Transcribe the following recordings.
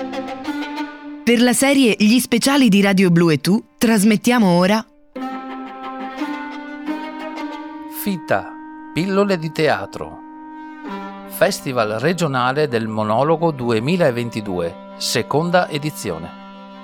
Per la serie Gli speciali di Radio Blu e Tu trasmettiamo ora Fita, pillole di teatro. Festival regionale del monologo 2022, seconda edizione.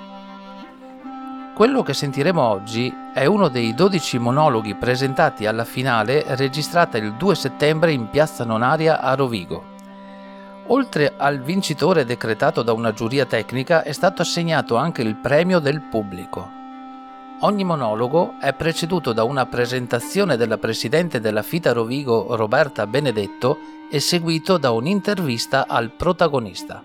Quello che sentiremo oggi è uno dei 12 monologhi presentati alla finale registrata il 2 settembre in Piazza Nonaria a Rovigo. Oltre al vincitore decretato da una giuria tecnica è stato assegnato anche il premio del pubblico. Ogni monologo è preceduto da una presentazione della presidente della Fita Rovigo Roberta Benedetto e seguito da un'intervista al protagonista.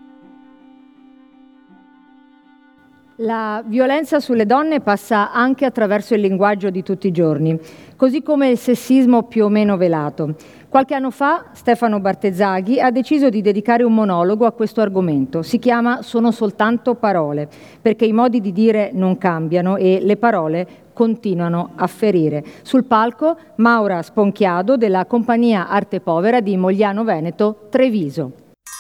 La violenza sulle donne passa anche attraverso il linguaggio di tutti i giorni, così come il sessismo più o meno velato. Qualche anno fa Stefano Bartezzaghi ha deciso di dedicare un monologo a questo argomento. Si chiama Sono soltanto parole, perché i modi di dire non cambiano e le parole continuano a ferire. Sul palco Maura Sponchiado della compagnia Arte Povera di Mogliano Veneto, Treviso.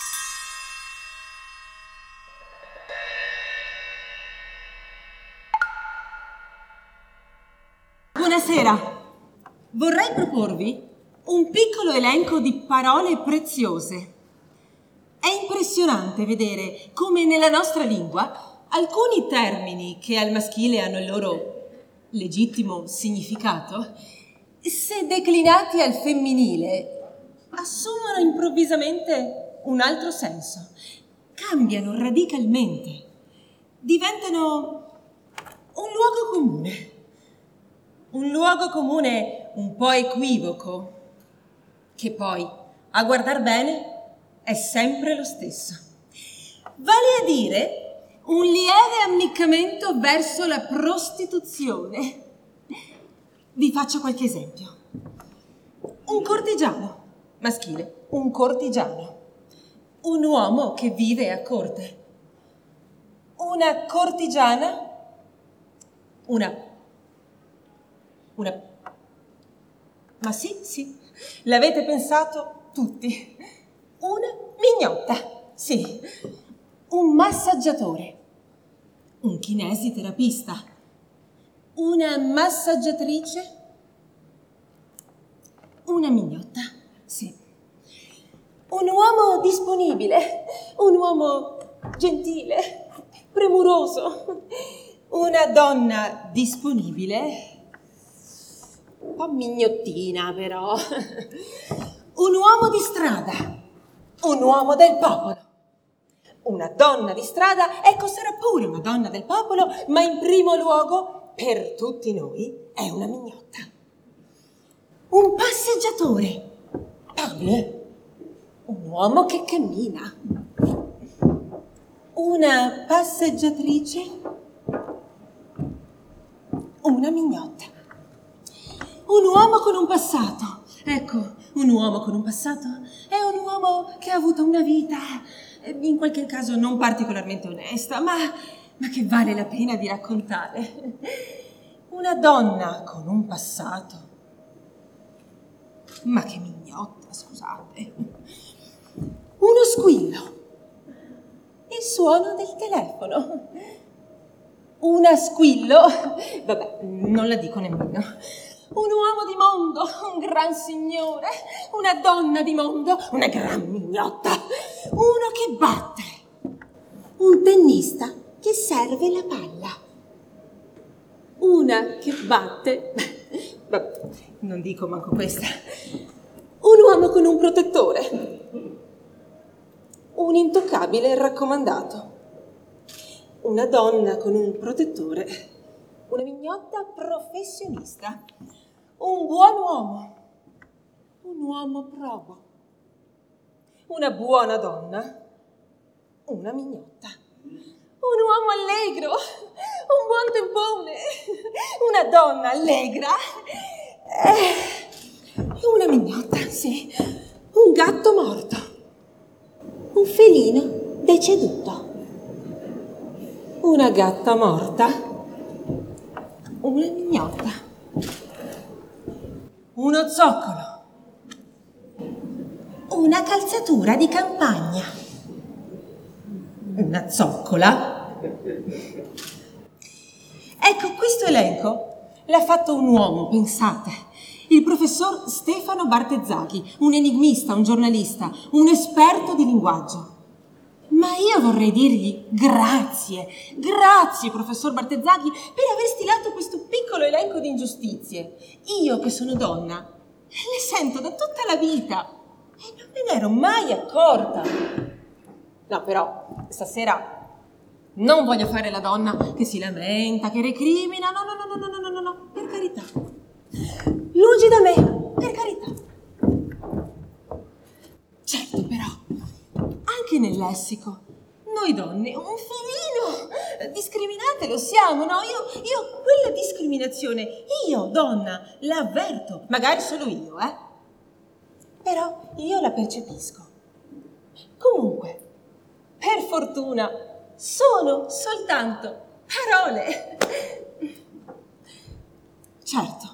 Buonasera, vorrei proporvi un piccolo elenco di parole preziose. È impressionante vedere come nella nostra lingua alcuni termini che al maschile hanno il loro legittimo significato, se declinati al femminile, assumono improvvisamente un altro senso, cambiano radicalmente, diventano un luogo comune. Un luogo comune un po' equivoco, che poi, a guardar bene, è sempre lo stesso. Vale a dire, un lieve ammiccamento verso la prostituzione. Vi faccio qualche esempio. Un cortigiano, maschile, un cortigiano. Un uomo che vive a corte. Una cortigiana, ma sì, l'avete pensato tutti. Una mignotta, sì. Un massaggiatore. Un kinesiterapista. Una massaggiatrice. Una mignotta, sì. Un uomo disponibile. Un uomo gentile, premuroso. Una donna disponibile. Un po' mignottina, però. Un uomo di strada, un uomo del popolo. Una donna di strada, ecco, sarà pure una donna del popolo, ma in primo luogo, per tutti noi, è una mignotta. Un passeggiatore, tale, un uomo che cammina. Una passeggiatrice, una mignotta. Un uomo con un passato. Ecco, un uomo con un passato è un uomo che ha avuto una vita, in qualche caso non particolarmente onesta, ma che vale la pena di raccontare. Una donna con un passato. Ma che mignotta, scusate. Uno squillo. Il suono del telefono. Una squillo. Vabbè, non la dico nemmeno. Un uomo di mondo, un gran signore, una donna di mondo, una gran mignotta, uno che batte, un tennista che serve la palla, una che batte, vabbè, non dico manco questa, un uomo con un protettore, un intoccabile raccomandato, una donna con un protettore, una mignotta professionista, un buon uomo, un uomo probo, una buona donna, una mignotta, un uomo allegro, un buon tempone, una donna allegra, una mignotta, sì, un gatto morto, un felino deceduto, una gatta morta, una mignotta, uno zoccolo, una calzatura di campagna, Una zoccola? Ecco, questo elenco l'ha fatto un uomo, pensate. Il professor Stefano Bartezzaghi, un enigmista, un giornalista, un esperto di linguaggio. Ma io vorrei dirgli grazie, professor Bartezzaghi, per aver stilato questo piccolo elenco di ingiustizie. Io, che sono donna, le sento da tutta la vita e non me ne ero mai accorta. No, però, stasera non voglio fare la donna che si lamenta, che recrimina. No, per carità. Lungi da me, per carità. Certo, però, anche nel lessico, noi donne un filino discriminate lo siamo, no? Io quella discriminazione, io donna, la avverto, magari solo io, però io la percepisco. Comunque, per fortuna, sono soltanto parole. Certo,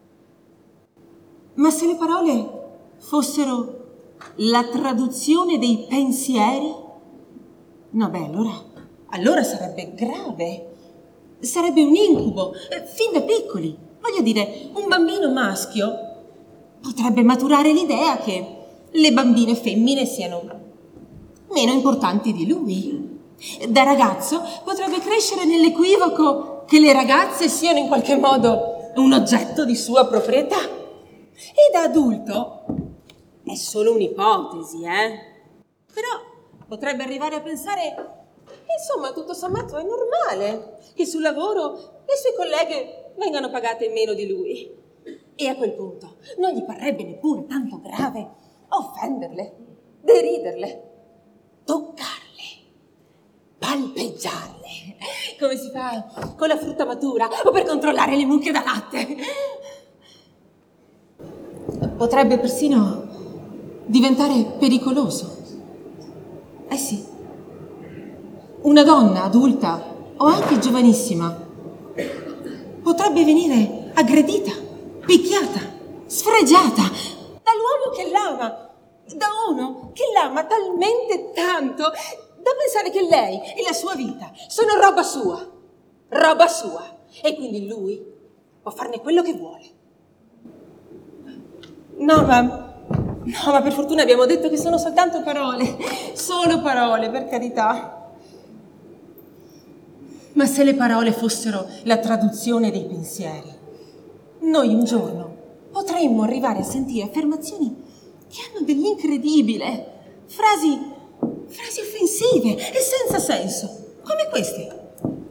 ma se le parole fossero la traduzione dei pensieri? No, beh, allora sarebbe grave, sarebbe un incubo, fin da piccoli. Voglio dire, un bambino maschio potrebbe maturare l'idea che le bambine femmine siano meno importanti di lui. Da ragazzo potrebbe crescere nell'equivoco che le ragazze siano in qualche modo un oggetto di sua proprietà. E da adulto è solo un'ipotesi, però potrebbe arrivare a pensare che insomma tutto sommato è normale che sul lavoro le sue colleghe vengano pagate meno di lui. E a quel punto non gli parrebbe neppure tanto grave offenderle, deriderle, toccarle, palpeggiarle, come si fa con la frutta matura o per controllare le mucche da latte. Potrebbe persino diventare pericoloso. Sì, una donna adulta o anche giovanissima potrebbe venire aggredita, picchiata, sfregiata dall'uomo che l'ama, da uno che l'ama talmente tanto da pensare che lei e la sua vita sono roba sua, e quindi lui può farne quello che vuole. No, ma per fortuna abbiamo detto che sono soltanto parole, solo parole, per carità. Ma se le parole fossero la traduzione dei pensieri, noi un giorno potremmo arrivare a sentire affermazioni che hanno dell'incredibile, frasi offensive e senza senso, come queste.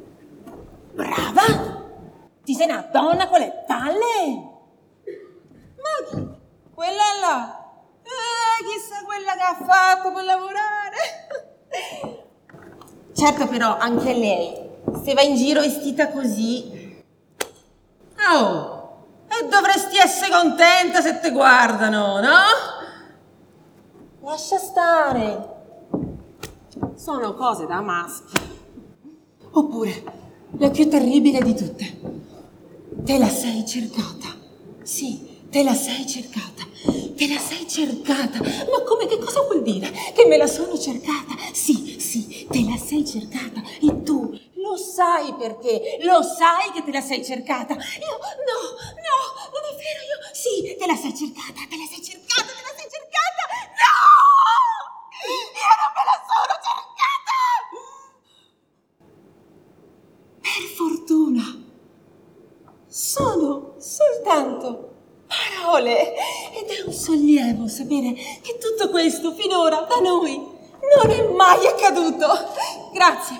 Brava! Ti sei una donna con le palle? Ma quella là, chissà quella che ha fatto per lavorare. Certo, però anche lei, se va in giro vestita così, e dovresti essere contenta se te guardano, no? Lascia stare, sono cose da maschi. Oppure, la più terribile di tutte, te la sei cercata, sì. Te la sei cercata. Ma come, che cosa vuol dire? Che me la sono cercata? Sì, te la sei cercata. E tu lo sai perché? Lo sai che te la sei cercata? Io, no, non è vero, io, sì, te la sei cercata. No! Io non me la sono cercata! Per fortuna, sono soltanto parole, ed è un sollievo sapere che tutto questo finora da noi non è mai accaduto. Grazie.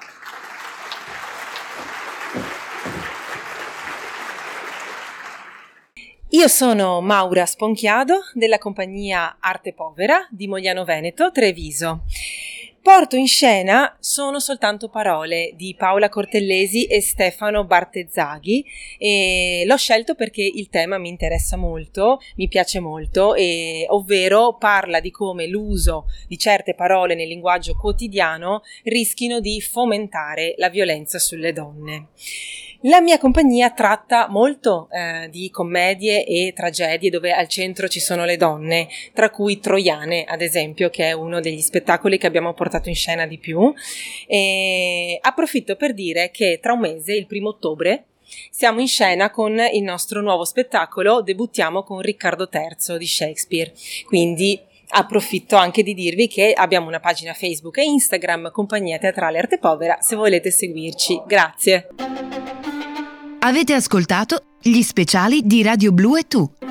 Io sono Maura Sponchiado della compagnia Arte Povera di Mogliano Veneto, Treviso. Porto in scena Sono soltanto parole di Paola Cortellesi e Stefano Bartezzaghi, e l'ho scelto perché il tema mi interessa molto, mi piace molto, ovvero parla di come l'uso di certe parole nel linguaggio quotidiano rischino di fomentare la violenza sulle donne. La mia compagnia tratta molto di commedie e tragedie dove al centro ci sono le donne, tra cui Troiane, ad esempio, che è uno degli spettacoli che abbiamo portato in scena di più. E approfitto per dire che tra un mese, il 1° ottobre, siamo in scena con il nostro nuovo spettacolo, debuttiamo con Riccardo III di Shakespeare, quindi approfitto anche di dirvi che abbiamo una pagina Facebook e Instagram, Compagnia Teatrale Arte Povera, se volete seguirci. Grazie. Avete ascoltato gli speciali di Radio Blu e Tu.